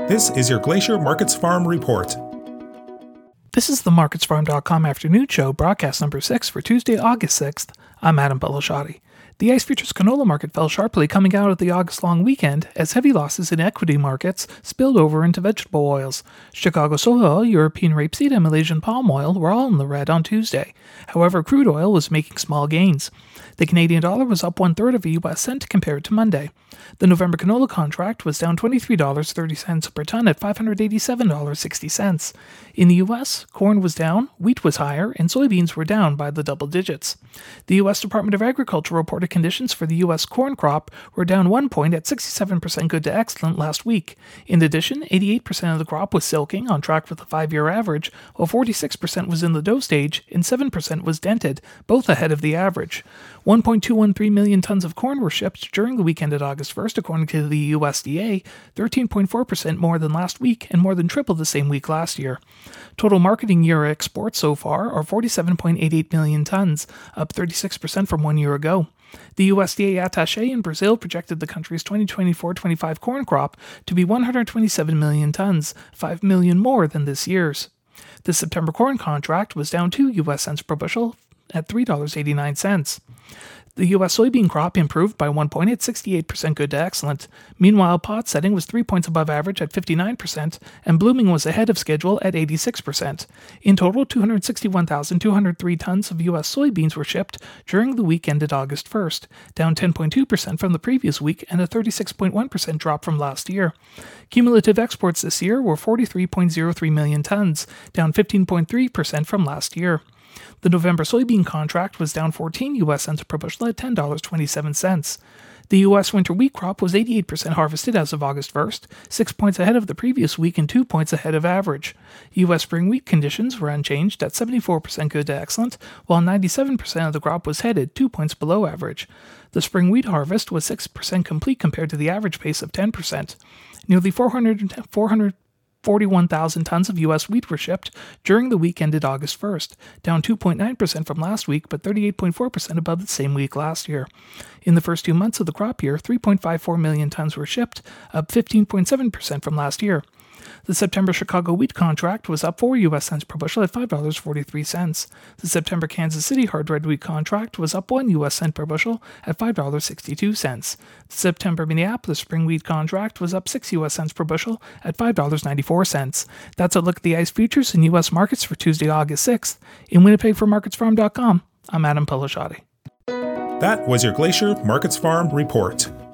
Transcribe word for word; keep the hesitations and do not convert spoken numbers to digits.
This is your Glacier Markets Farm Report. This is the markets farm dot com afternoon show, broadcast number six for Tuesday, August sixth. I'm Adam Belashotti. The ICE futures canola market fell sharply coming out of the August long weekend as heavy losses in equity markets spilled over into vegetable oils. Chicago soy oil, European rapeseed, and Malaysian palm oil were all in the red on Tuesday. However, crude oil was making small gains. The Canadian dollar was up one third of a U S cent compared to Monday. The November canola contract was down twenty-three dollars and thirty cents per ton at five hundred eighty-seven dollars and sixty cents. In the U S, corn was down, wheat was higher, and soybeans were down by the double digits. The U S Department of Agriculture reported conditions for the U S corn crop were down one point at sixty-seven percent good to excellent last week. In addition, eighty-eight percent of the crop was silking, on track with the five-year average, while forty-six percent was in the dough stage and seven percent was dented, both ahead of the average. one point two one three million tons of corn were shipped during the weekend at August first, according to the U S D A, thirteen point four percent more than last week and more than triple the same week last year. Total marketing year exports so far are forty-seven point eight eight million tons, up thirty-six percent from one year ago. The U S D A attaché in Brazil projected the country's twenty twenty-four twenty-five corn crop to be one hundred twenty-seven million tons, five million more than this year's. The September corn contract was down two U S cents per bushel at three dollars and eighty-nine cents. The U S soybean crop improved by one point at sixty-eight percent good to excellent. Meanwhile, pot setting was three points above average at fifty-nine percent, and blooming was ahead of schedule at eighty-six percent. In total, two hundred sixty-one thousand two hundred three tons of U S soybeans were shipped during the week ended August first, down ten point two percent from the previous week and a thirty-six point one percent drop from last year. Cumulative exports this year were forty-three point zero three million tons, down fifteen point three percent from last year. The November soybean contract was down fourteen U S cents per bushel at ten dollars and twenty-seven cents. The U S winter wheat crop was eighty-eight percent harvested as of August first, six points ahead of the previous week and two points ahead of average. U S spring wheat conditions were unchanged at seventy-four percent good to excellent, while ninety-seven percent of the crop was headed, two points below average. The spring wheat harvest was six percent complete compared to the average pace of ten percent. Nearly four hundred forty-one thousand tons of U S wheat were shipped during the week ended August first, down two point nine percent from last week but thirty-eight point four percent above the same week last year. In the first two months of the crop year, three point five four million tons were shipped, up fifteen point seven percent from last year. The September Chicago wheat contract was up four U S cents per bushel at five dollars and forty-three cents. The September Kansas City hard red wheat contract was up one U S cent per bushel at five dollars and sixty-two cents. The September Minneapolis spring wheat contract was up six U S cents per bushel at five dollars and ninety-four cents. That's a look at the ICE futures and U S markets for Tuesday, August sixth. In Winnipeg for markets farm dot com, I'm Adam Belashotti. That was your Glacier Markets Farm Report.